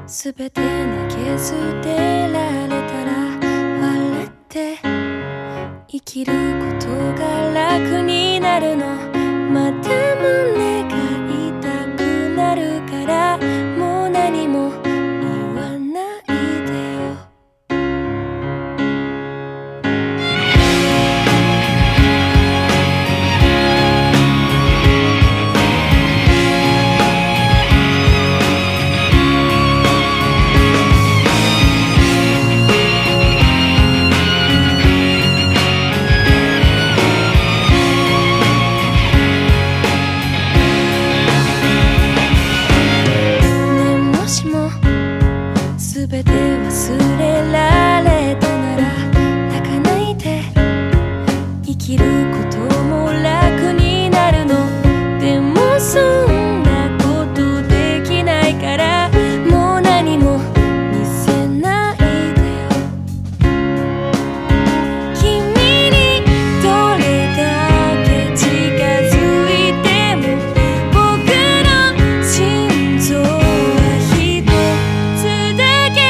すべて投げ捨てられたら笑って生きることが楽になるの。また胸が痛くなるからもう何も言わないでよ。すべて忘れられたなら泣かないで生きることも楽になるの。でもそんなことできないからもう何も見せないでよ。君にどれだけ近づいても僕の心臓は一つだけ。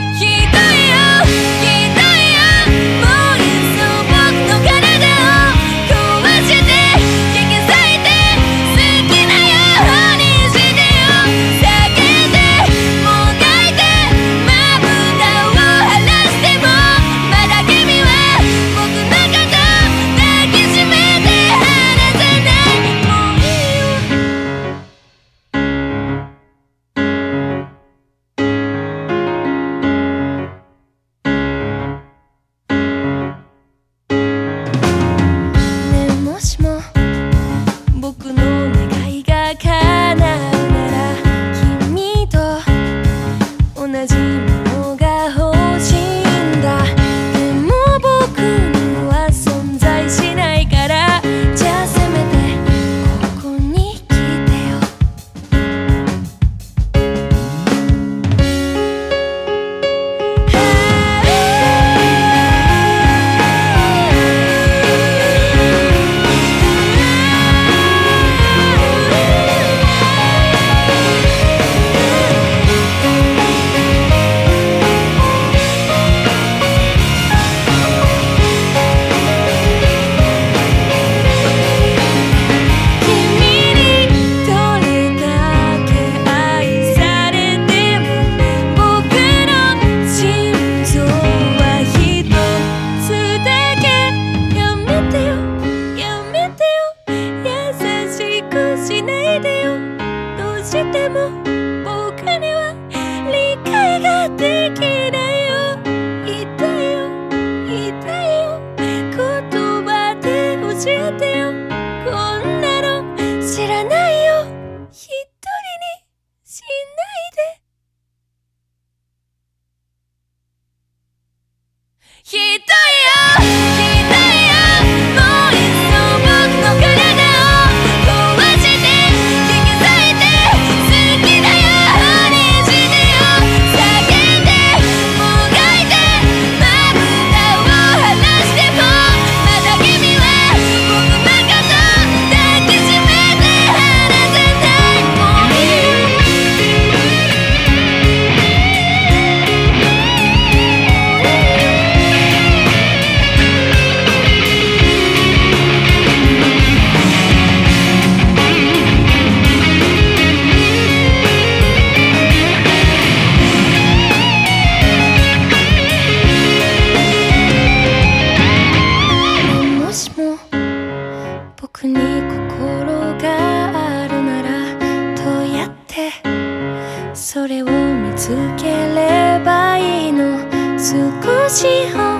僕の願いが叶うなら君と同じものが欲しいんだ。でも僕には存在しないからじゃあせめてここに来てよ。どうしても僕には理解ができないよ。痛いよ痛いよ言葉で教えてよ。こんなの知らないよ。一人にしないで。ひどいよ僕に心があるならどうやってそれを見つければいいの。少し